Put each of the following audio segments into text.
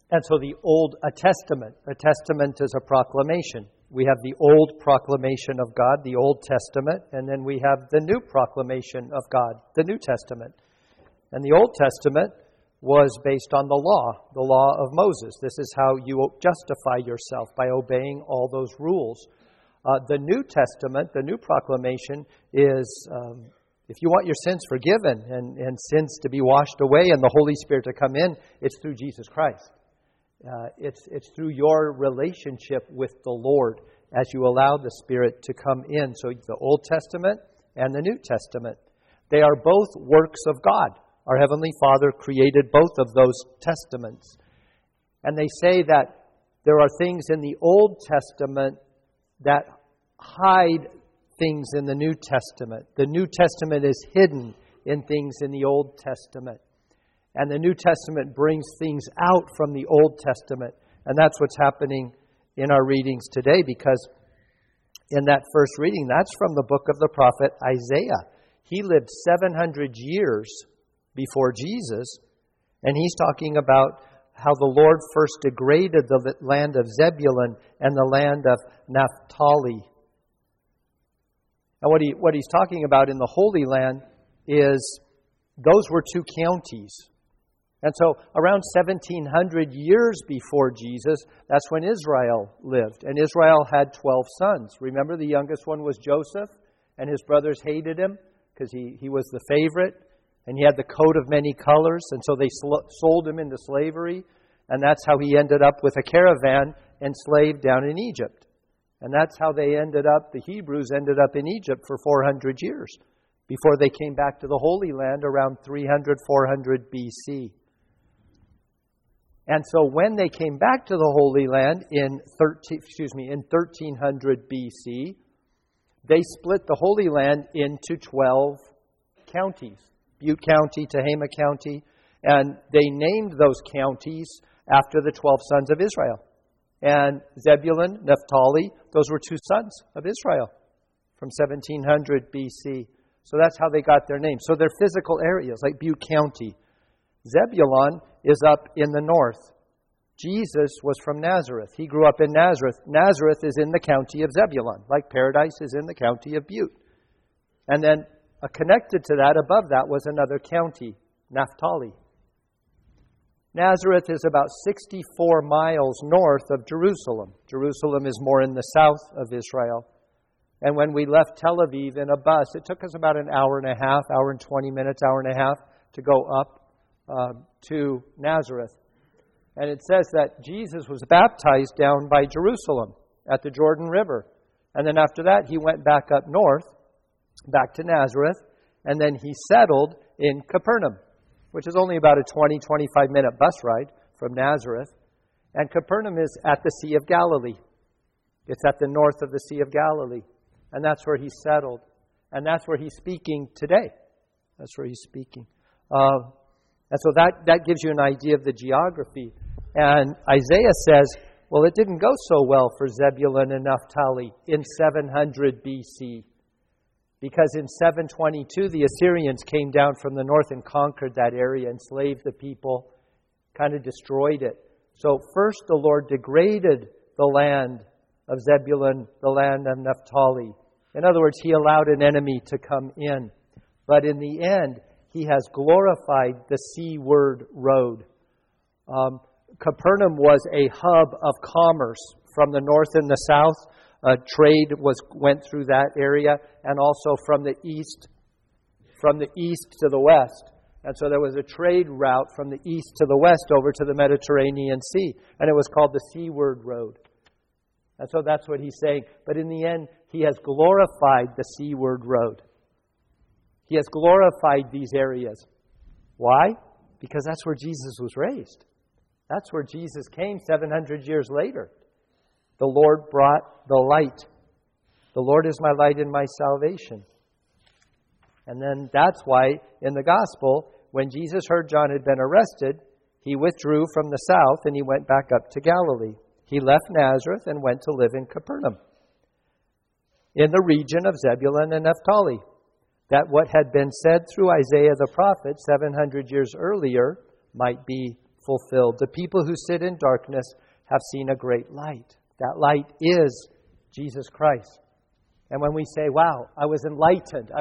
And so the Old Testament, a testament is a proclamation. We have the Old proclamation of God, the Old Testament, and then we have the New proclamation of God, the New Testament. And the Old Testament was based on the law of Moses. This is how you justify yourself, by obeying all those rules. The New Testament, the New proclamation, is if you want your sins forgiven and sins to be washed away and the Holy Spirit to come in, it's through Jesus Christ. It's through your relationship with the Lord as you allow the Spirit to come in. So the Old Testament and the New Testament, they are both works of God. Our Heavenly Father created both of those testaments. And they say that there are things in the Old Testament that hide things in the New Testament. The New Testament is hidden in things in the Old Testament. And the New Testament brings things out from the Old Testament. And that's what's happening in our readings today, because in that first reading, that's from the book of the prophet Isaiah. He lived 700 years before Jesus, and he's talking about how the Lord first degraded the land of Zebulun and the land of Naphtali. And what he's talking about in the Holy Land is those were two counties. And so around 1700 years before Jesus, that's when Israel lived. And Israel had 12 sons. Remember, the youngest one was Joseph, and his brothers hated him because he was the favorite, and he had the coat of many colors, and so they sold him into slavery, and that's how he ended up with a caravan enslaved down in Egypt. And that's how they ended up, the Hebrews ended up in Egypt for 400 years before they came back to the Holy Land around 300, 400 BC. And so when they came back to the Holy Land in 1300 BC, they split the Holy Land into 12 counties. Butte County, Tehama County, and they named those counties after the 12 sons of Israel. And Zebulun, Naphtali, those were two sons of Israel from 1700 BC. So that's how they got their name. So they're physical areas, like Butte County. Zebulun is up in the north. Jesus was from Nazareth. He grew up in Nazareth. Nazareth is in the county of Zebulun, like Paradise is in the county of Butte. And then connected to that, above that, was another county, Naphtali. Nazareth is about 64 miles north of Jerusalem. Jerusalem is more in the south of Israel. And when we left Tel Aviv in a bus, it took us about an hour and a half, hour and 20 minutes, hour and a half to go up to Nazareth. And it says that Jesus was baptized down by Jerusalem at the Jordan River. And then after that, he went back up north, back to Nazareth, and then he settled in Capernaum, which is only about a 20-25 minute bus ride from Nazareth. And Capernaum is at the Sea of Galilee. It's at the north of the Sea of Galilee. And that's where he settled. And that's where he's speaking today. That's where he's speaking. And so that gives you an idea of the geography. And Isaiah says, well, it didn't go so well for Zebulun and Naphtali in 700 BC. Because in 722, the Assyrians came down from the north and conquered that area, enslaved the people, kind of destroyed it. So first the Lord degraded the land of Zebulun, the land of Naphtali. In other words, he allowed an enemy to come in. But in the end, he has glorified the seaward road. Capernaum was a hub of commerce from the north and the south. Trade went through that area, and also from the east to the west. And so there was a trade route from the east to the west over to the Mediterranean Sea, and it was called the Seaward Road. And so that's what he's saying. But in the end, he has glorified the Seaward Road. He has glorified these areas. Why? Because that's where Jesus was raised. That's where Jesus came 700 years later. The Lord brought the light. The Lord is my light and my salvation. And then that's why in the gospel, when Jesus heard John had been arrested, he withdrew from the south and he went back up to Galilee. He left Nazareth and went to live in Capernaum, in the region of Zebulun and Naphtali, that what had been said through Isaiah the prophet 700 years earlier might be fulfilled. The people who sit in darkness have seen a great light. That light is Jesus Christ. And when we say, wow, I was enlightened,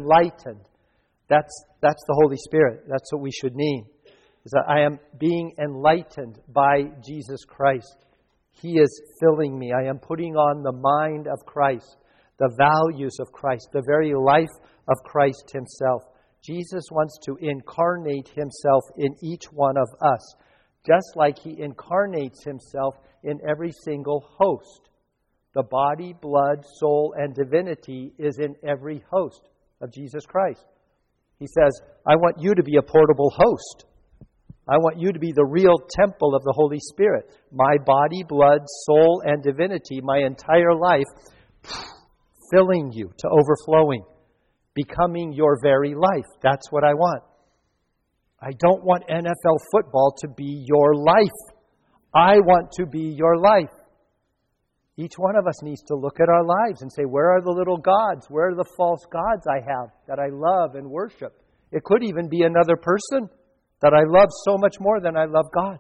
that's the Holy Spirit. That's what we should mean. Is that I am being enlightened by Jesus Christ. He is filling me. I am putting on the mind of Christ, the values of Christ, the very life of Christ Himself. Jesus wants to incarnate Himself in each one of us, just like He incarnates Himself in every single host. The body, blood, soul, and divinity is in every host of Jesus Christ. He says, I want you to be a portable host. I want you to be the real temple of the Holy Spirit. My body, blood, soul, and divinity, my entire life, filling you to overflowing, becoming your very life. That's what I want. I don't want NFL football to be your life. I want to be your life. Each one of us needs to look at our lives and say, where are the little gods? Where are the false gods I have that I love and worship? It could even be another person that I love so much more than I love God.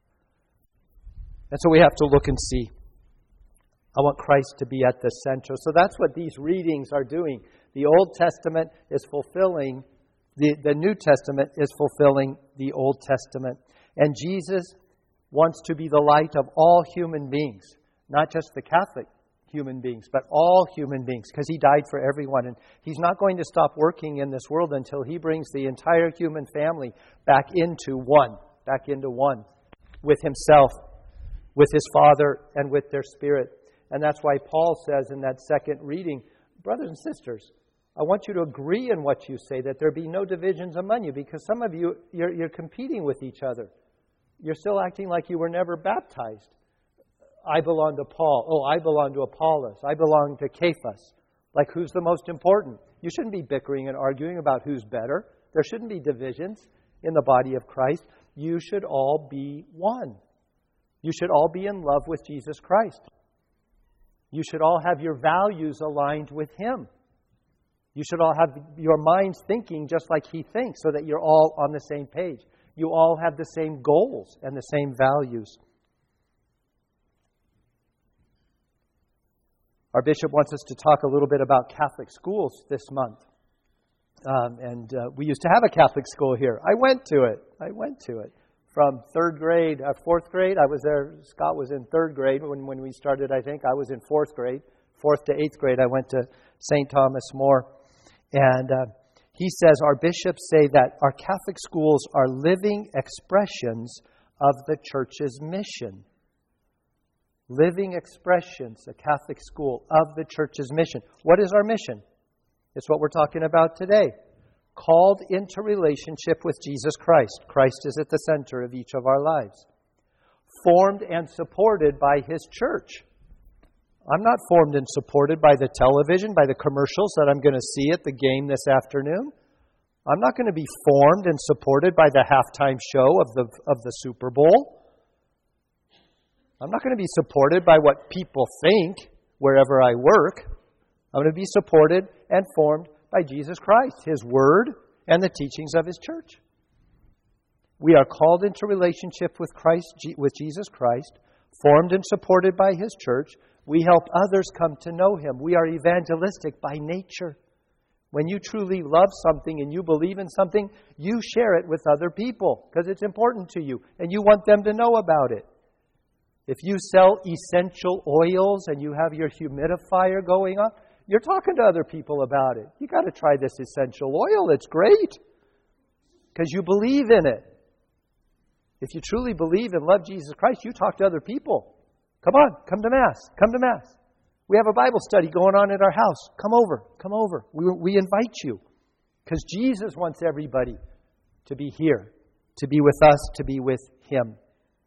And so we have to look and see. I want Christ to be at the center. So that's what these readings are doing. The Old Testament is fulfilling, the New Testament is fulfilling the Old Testament. And Jesus wants to be the light of all human beings. Not just the Catholic human beings, but all human beings, because He died for everyone. And He's not going to stop working in this world until He brings the entire human family back into one with Himself, with His Father, and with their Spirit. And that's why Paul says in that second reading, brothers and sisters, I want you to agree in what you say, that there be no divisions among you, because some of you, you're competing with each other. You're still acting like you were never baptized. I belong to Paul. Oh, I belong to Apollos. I belong to Cephas. Like, who's the most important? You shouldn't be bickering and arguing about who's better. There shouldn't be divisions in the body of Christ. You should all be one. You should all be in love with Jesus Christ. You should all have your values aligned with Him. You should all have your minds thinking just like He thinks, so that you're all on the same page. You all have the same goals and the same values. Our bishop wants us to talk a little bit about Catholic schools this month. We used to have a Catholic school here. I went to it. From third grade, fourth grade, I was there. Scott was in third grade when we started, I think. I was in fourth grade. Fourth to eighth grade, I went to St. Thomas More. And he says, our bishops say that our Catholic schools are living expressions of the Church's mission. Living expressions, a Catholic school, of the Church's mission. What is our mission? It's what we're talking about today. Called into relationship with Jesus Christ. Christ is at the center of each of our lives. Formed and supported by His church. I'm not formed and supported by the television, by the commercials that I'm going to see at the game this afternoon. I'm not going to be formed and supported by the halftime show of the Super Bowl. I'm not going to be supported by what people think wherever I work. I'm going to be supported and formed by Jesus Christ, His Word, and the teachings of His church. We are called into relationship with Jesus Christ, formed and supported by His church. We help others come to know Him. We are evangelistic by nature. When you truly love something and you believe in something, you share it with other people because it's important to you and you want them to know about it. If you sell essential oils and you have your humidifier going on, you're talking to other people about it. You got to try this essential oil. It's great because you believe in it. If you truly believe and love Jesus Christ, you talk to other people. Come on, come to Mass. Come to Mass. We have a Bible study going on at our house. Come over. We invite you because Jesus wants everybody to be here, to be with us, to be with Him.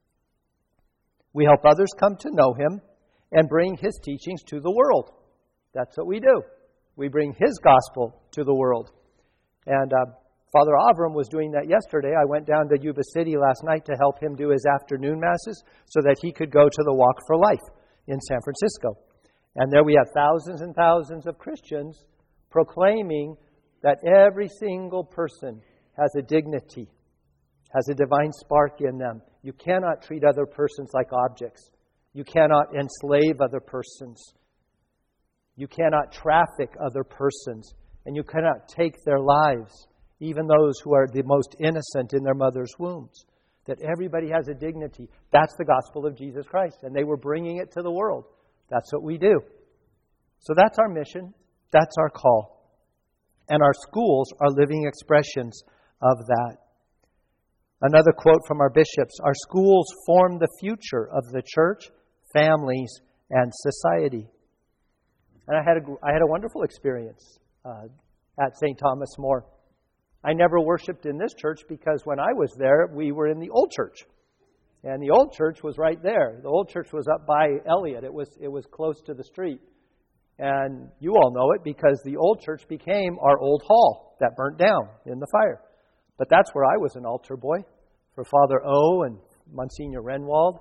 We help others come to know Him and bring His teachings to the world. That's what we do. We bring His gospel to the world. And Father Avram was doing that yesterday. I went down to Yuba City last night to help him do his afternoon masses so that he could go to the Walk for Life in San Francisco. And there we have thousands and thousands of Christians proclaiming that every single person has a dignity, has a divine spark in them. You cannot treat other persons like objects. You cannot enslave other persons. You cannot traffic other persons. And you cannot take their lives, even those who are the most innocent in their mother's wombs. That everybody has a dignity. That's the gospel of Jesus Christ. And they were bringing it to the world. That's what we do. So that's our mission. That's our call. And our schools are living expressions of that. Another quote from our bishops: our schools form the future of the church, families, and society. And I had a wonderful experience at St. Thomas More. I never worshipped in this church because when I was there, we were in the old church. And the old church was right there. The old church was up by Elliott. It was close to the street. And you all know it because the old church became our old hall that burnt down in the fire. But that's where I was an altar boy for Father O and Monsignor Renwald.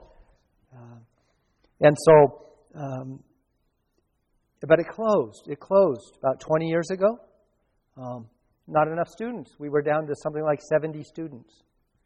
But it closed. It closed about 20 years ago. Not enough students. We were down to something like 70 students.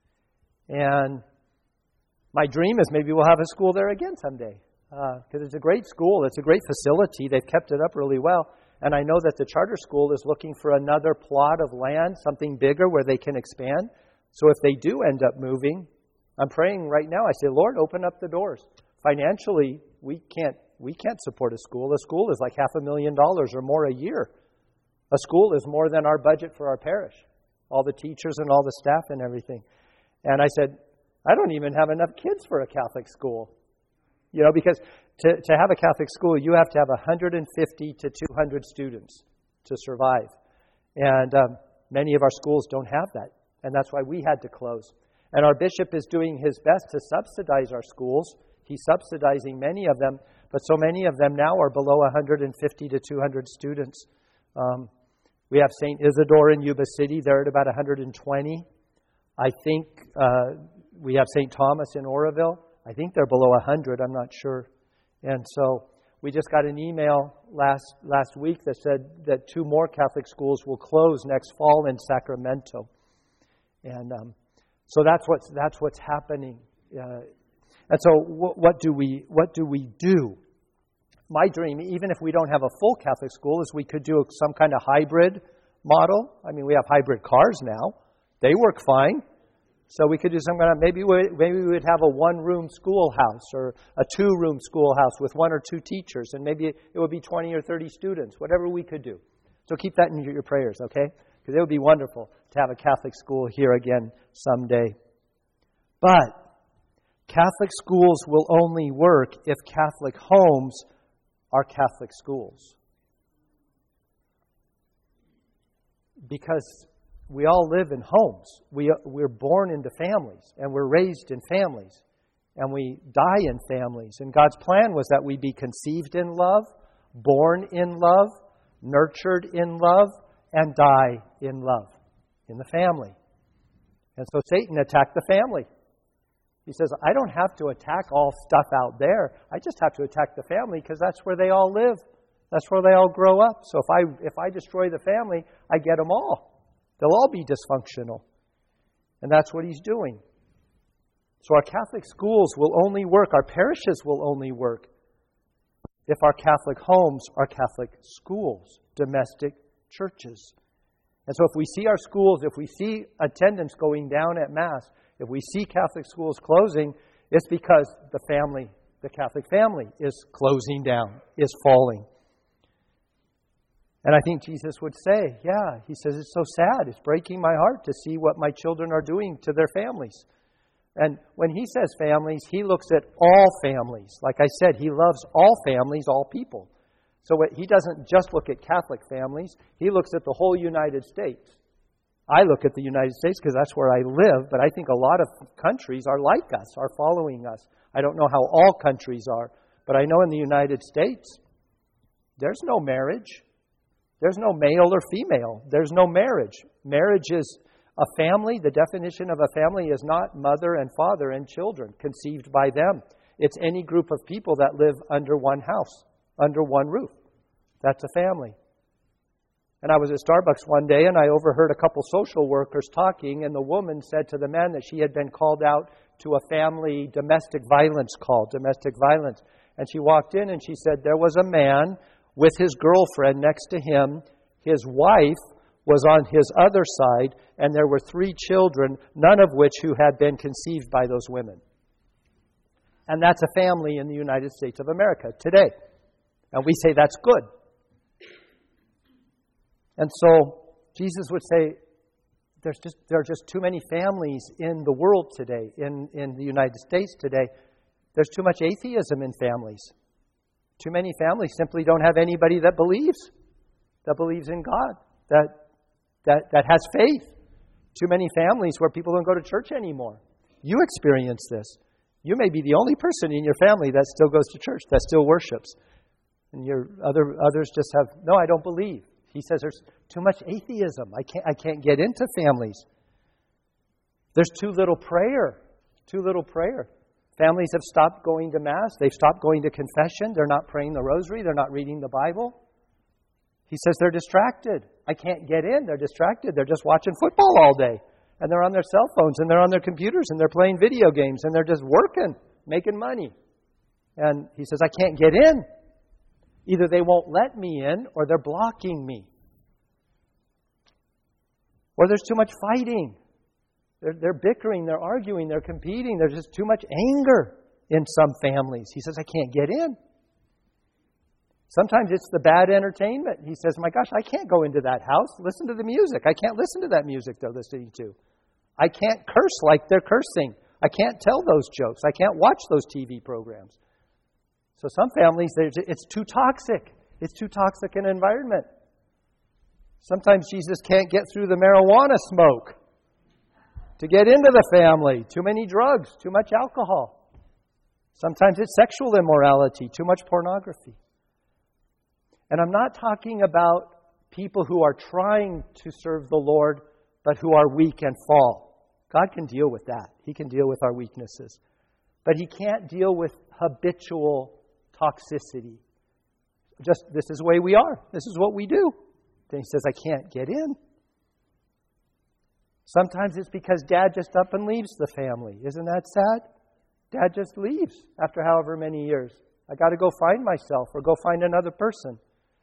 And my dream is maybe we'll have a school there again someday. Because it's a great school. It's a great facility. They've kept it up really well. And I know that the charter school is looking for another plot of land, something bigger where they can expand. So if they do end up moving, I'm praying right now. I say, Lord, open up the doors. Financially, we can't support a school. A school is like $500,000 or more a year. A school is more than our budget for our parish. All the teachers and all the staff and everything. And I said, I don't even have enough kids for a Catholic school. You know, because to have a Catholic school, you have to have 150 to 200 students to survive. And many of our schools don't have that. And that's why we had to close. And our bishop is doing his best to subsidize our schools. He's subsidizing many of them, but so many of them now are below 150 to 200 students. We have St. Isidore in Yuba City. They're at about 120. I think we have St. Thomas in Oroville. I think they're below 100. I'm not sure. And so we just got an email last week that said that 2 more Catholic schools will close next fall in Sacramento. And so that's what's happening. And so what do we do? My dream, even if we don't have a full Catholic school, is we could do some kind of hybrid model. I mean, we have hybrid cars now. They work fine. So we could do some kind of, maybe we would have a 1-room schoolhouse or a 2-room schoolhouse with 1 or 2 teachers, and maybe it would be 20 or 30 students, whatever we could do. So keep that in your prayers, okay? Because it would be wonderful to have a Catholic school here again someday. But Catholic schools will only work if Catholic homes are Catholic schools. Because we all live in homes. We're born into families, and we're raised in families, and we die in families. And God's plan was that we be conceived in love, born in love, nurtured in love, and die in love in the family. And so Satan attacked the family. He says, I don't have to attack all stuff out there. I just have to attack the family because that's where they all live. That's where they all grow up. So if I destroy the family, I get them all. They'll all be dysfunctional. And that's what he's doing. So our Catholic schools will only work, our parishes will only work, if our Catholic homes are Catholic schools, domestic churches. And so if we see our schools, if we see attendance going down at Mass, if we see Catholic schools closing, it's because the Catholic family is closing down, is falling. And I think Jesus would say, he says, it's so sad. It's breaking my heart to see what my children are doing to their families. And when he says families, he looks at all families. Like I said, he loves all families, all people. So he doesn't just look at Catholic families. He looks at the whole United States. I look at the United States because that's where I live, but I think a lot of countries are like us, are following us. I don't know how all countries are, but I know in the United States, there's no marriage. There's no male or female. There's no marriage. Marriage is a family. The definition of a family is not mother and father and children conceived by them. It's any group of people that live under one house, under one roof. That's a family. And I was at Starbucks one day, and I overheard a couple social workers talking, and the woman said to the man that she had been called out to a family domestic violence call, domestic violence. And she walked in and she said there was a man with his girlfriend next to him. His wife was on his other side, and there were 3 children, none of which who had been conceived by those women. And that's a family in the United States of America today. And we say that's good. And so Jesus would say, there are just too many families in the world today, in the United States today. There's too much atheism in families. Too many families simply don't have anybody that believes in God, that has faith. Too many families where people don't go to church anymore. You experience this. You may be the only person in your family that still goes to church, that still worships. And others just have, no, I don't believe. He says there's too much atheism. I can't get into families. There's too little prayer. Too little prayer. Families have stopped going to Mass. They've stopped going to confession. They're not praying the rosary. They're not reading the Bible. He says they're distracted. I can't get in. They're distracted. They're just watching football all day. And they're on their cell phones, and they're on their computers, and they're playing video games, and they're just working, making money. And he says, I can't get in. Either they won't let me in, or they're blocking me. Or there's too much fighting. They're bickering, they're arguing, they're competing. There's just too much anger in some families. He says, I can't get in. Sometimes it's the bad entertainment. He says, my gosh, I can't go into that house. Listen to the music. I can't listen to that music they're listening to. I can't curse like they're cursing. I can't tell those jokes. I can't watch those TV programs. So some families, it's too toxic. It's too toxic an environment. Sometimes Jesus can't get through the marijuana smoke to get into the family. Too many drugs, too much alcohol. Sometimes it's sexual immorality, too much pornography. And I'm not talking about people who are trying to serve the Lord, but who are weak and fall. God can deal with that. He can deal with our weaknesses. But He can't deal with habitual toxicity. Just, this is the way we are. This is what we do. Then He says, I can't get in. Sometimes it's because Dad just up and leaves the family. Isn't that sad? Dad just leaves after however many years. I got to go find myself or go find another person.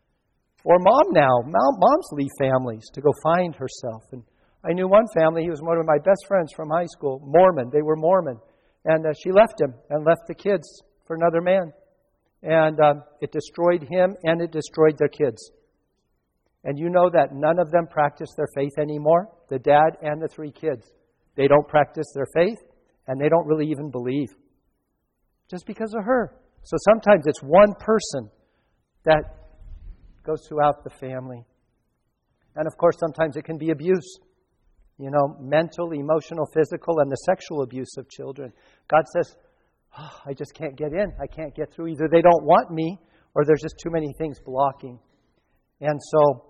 Or Mom now. Moms leave families to go find herself. And I knew one family, he was one of my best friends from high school, Mormon. They were Mormon. And she left him and left the kids for another man. And it destroyed him and it destroyed their kids. And you know that none of them practice their faith anymore, the dad and the 3 kids. They don't practice their faith and they don't really even believe. Just because of her. So sometimes it's one person that goes throughout the family. And of course, sometimes it can be abuse. You know, mental, emotional, physical, and the sexual abuse of children. God says, I just can't get in. I can't get through. Either they don't want me or there's just too many things blocking. And so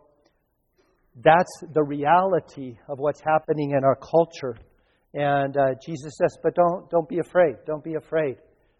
that's the reality of what's happening in our culture. And Jesus says, but don't be afraid. Don't be afraid.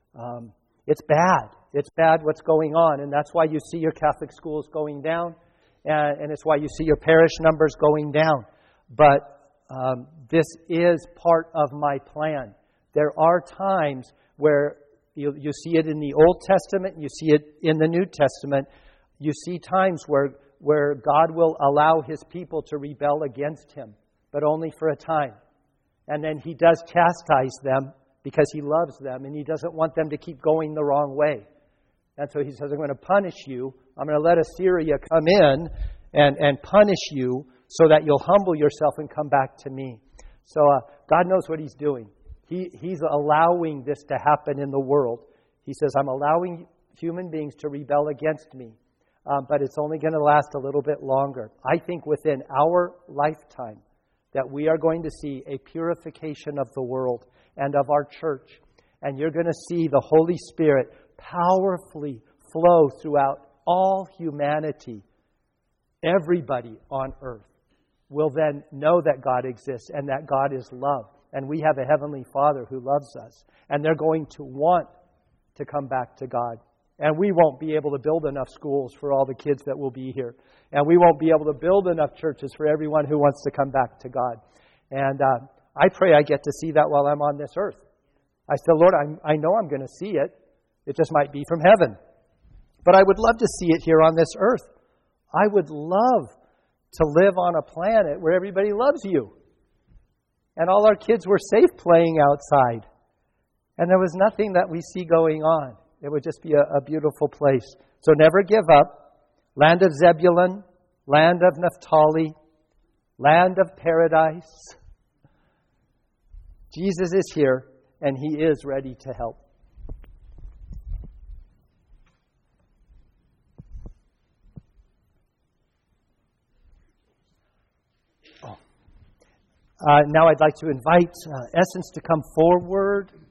It's bad. It's bad what's going on. And that's why you see your Catholic schools going down. And it's why you see your parish numbers going down. But this is part of my plan. There are times where you see it in the Old Testament, you see it in the New Testament. You see times where God will allow His people to rebel against Him, but only for a time. And then He does chastise them because He loves them and He doesn't want them to keep going the wrong way. And so He says, I'm going to punish you. I'm going to let Assyria come in and punish you so that you'll humble yourself and come back to me. So God knows what He's doing. He's allowing this to happen in the world. He says, I'm allowing human beings to rebel against me. But it's only going to last a little bit longer. I think within our lifetime that we are going to see a purification of the world and of our church. And you're going to see the Holy Spirit powerfully flow throughout all humanity. Everybody on earth will then know that God exists and that God is love. And we have a Heavenly Father who loves us. And they're going to want to come back to God. And we won't be able to build enough schools for all the kids that will be here. And we won't be able to build enough churches for everyone who wants to come back to God. And I pray I get to see that while I'm on this earth. I said, Lord, I know I'm going to see it. It just might be from heaven. But I would love to see it here on this earth. I would love to live on a planet where everybody loves you. And all our kids were safe playing outside. And there was nothing that we see going on. It would just be a beautiful place. So never give up. Land of Zebulun, land of Naphtali, land of paradise. Jesus is here, and He is ready to help. Now I'd like to invite Essence to come forward.